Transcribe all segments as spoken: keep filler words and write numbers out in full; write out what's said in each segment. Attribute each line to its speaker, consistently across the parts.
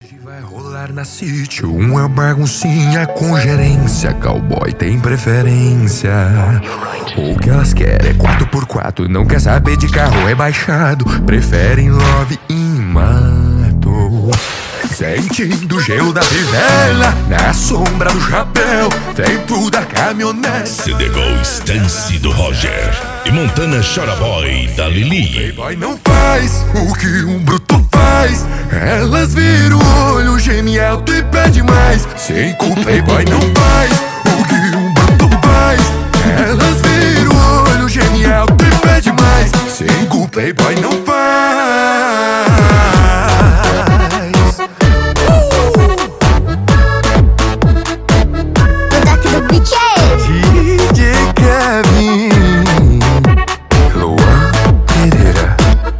Speaker 1: Hoje vai rolar na sítio uma baguncinha com gerência. Cowboy tem preferência. O que elas querem é quatro por quatro, não quer saber de carro rebaixado. Preferem love em mato. Sentindo o gelo da fivela, na sombra do chapéu, dentro da caminhonete.
Speaker 2: C D Gol Stance do Roger e Montana Choraboy da Lili.
Speaker 1: Playboy não faz o que um bruto faz. Elas viram o olho, geme alto e pede mais. Cinco Playboy não faz o que um bruto faz. Elas viram o olho, geme alto e pede mais. Cinco Playboy não faz. D J Kevin, Luan Pereira.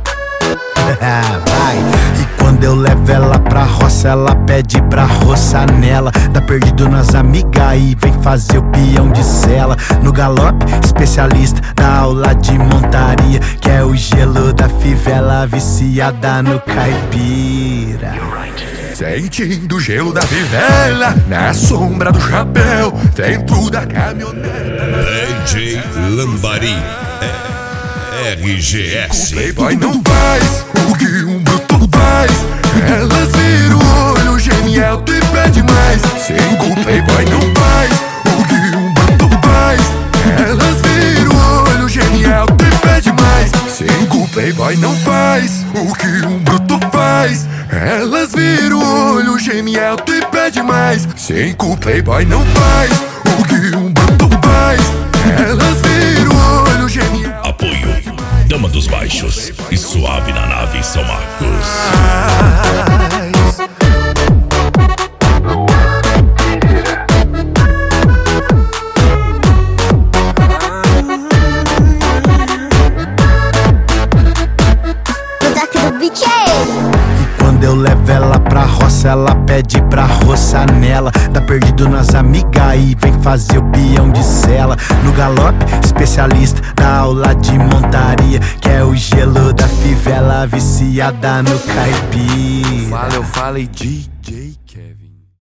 Speaker 3: Vai. E quando eu levo ela pra roça, ela pede pra roçar nela. Tá perdido nas amigas e vem fazer o peão de sela. No galope, especialista da aula de montaria, que é o gelo da fivela, viciada no caipira.
Speaker 1: Sentindo o gelo da fivela, na sombra do chapéu, dentro da caminhonete.
Speaker 2: D J Lambari, R G S.
Speaker 1: O Playboy não faz o que um bruto faz. Elas viram o olho, geme alto e pede mais. Cinco Playboy não faz o que um bruto faz. Elas viram o olho, geme alto e pede mais. Cinco Playboy não faz o que um bruto faz. Elas viram o olho, geme alto e pede mais. Cinco Playboy não faz o que um bruto faz. Elas viram o olho, geme alto.
Speaker 2: Apoio Dama dos Baixos e Suave na Nave São Marcos.
Speaker 3: Quando eu levo ela pra roça, ela pede pra roçar nela. Tá perdido nas amigas e vem fazer o peão de sela. No galope, especialista da aula de montaria, que é o gelo da fivela, viciada no caipira.
Speaker 1: Fala, eu falei D J